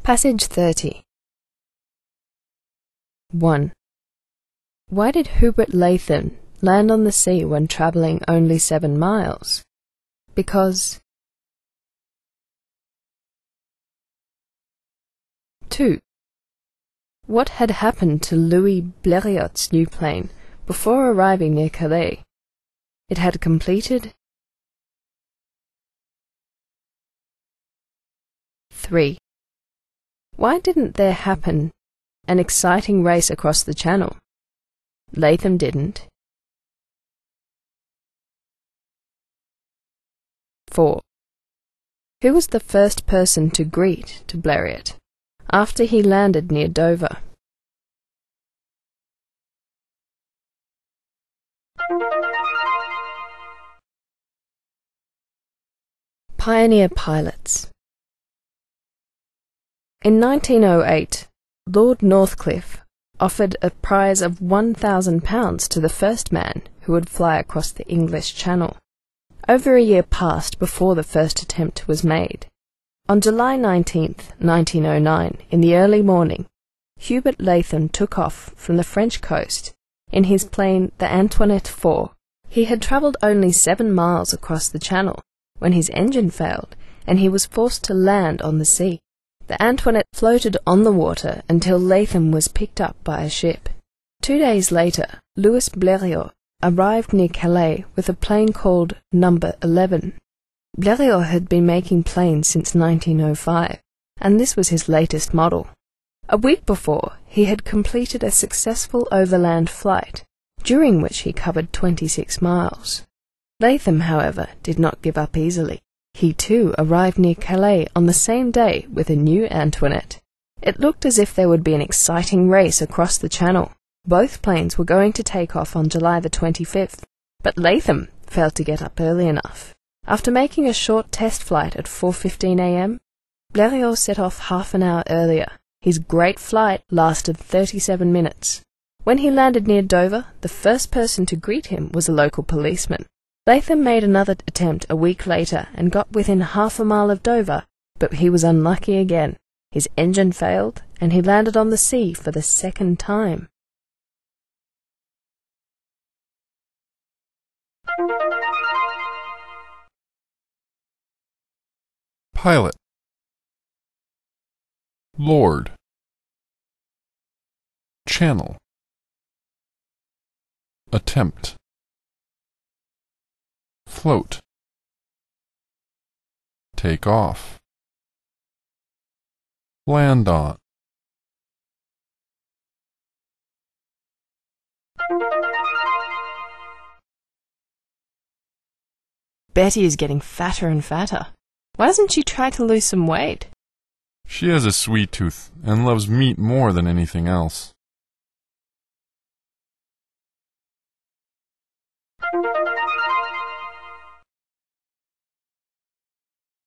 Passage 30. 1. Why did Hubert Latham land on the sea when travelling only 7 miles? Because 2. What had happened to Louis Blériot's new plane before arriving near Calais? It had completed 3. Why didn't there happen an exciting race across the Channel? Latham didn't. 4. Who was the first person to greet to Blériot after he landed near Dover? Pioneer pilots. In 1908, Lord Northcliffe offered a prize of £1,000 to the first man who would fly across the English Channel. Over a year passed before the first attempt was made. On July 19, 1909, in the early morning, Hubert Latham took off from the French coast in his plane the Antoinette IV. He had travelled only 7 miles across the Channel when his engine failed and he was forced to land on the sea. The Antoinette floated on the water until Latham was picked up by a ship. 2 days later, Louis Blériot arrived near Calais with a plane called No. 11. Blériot had been making planes since 1905, and this was his latest model. A week before, he had completed a successful overland flight, during which he covered 26 miles. Latham, however, did not give up easily. He too arrived near Calais on the same day with a new Antoinette. It looked as if there would be an exciting race across the Channel. Both planes were going to take off on July the 25th, but Latham failed to get up early enough. After making a short test flight at 4:15 a.m., Blériot set off half an hour earlier. His great flight lasted 37 minutes. When he landed near Dover, the first person to greet him was a local policeman. Latham made another attempt a week later and got within half a mile of Dover, but he was unlucky again. His engine failed, and he landed on the sea for the second time. Pilot. Lord. Channel. Attempt. Float. Take off. Land on. Betty is getting fatter and fatter. Why doesn't she try to lose some weight? She has a sweet tooth and loves meat more than anything else.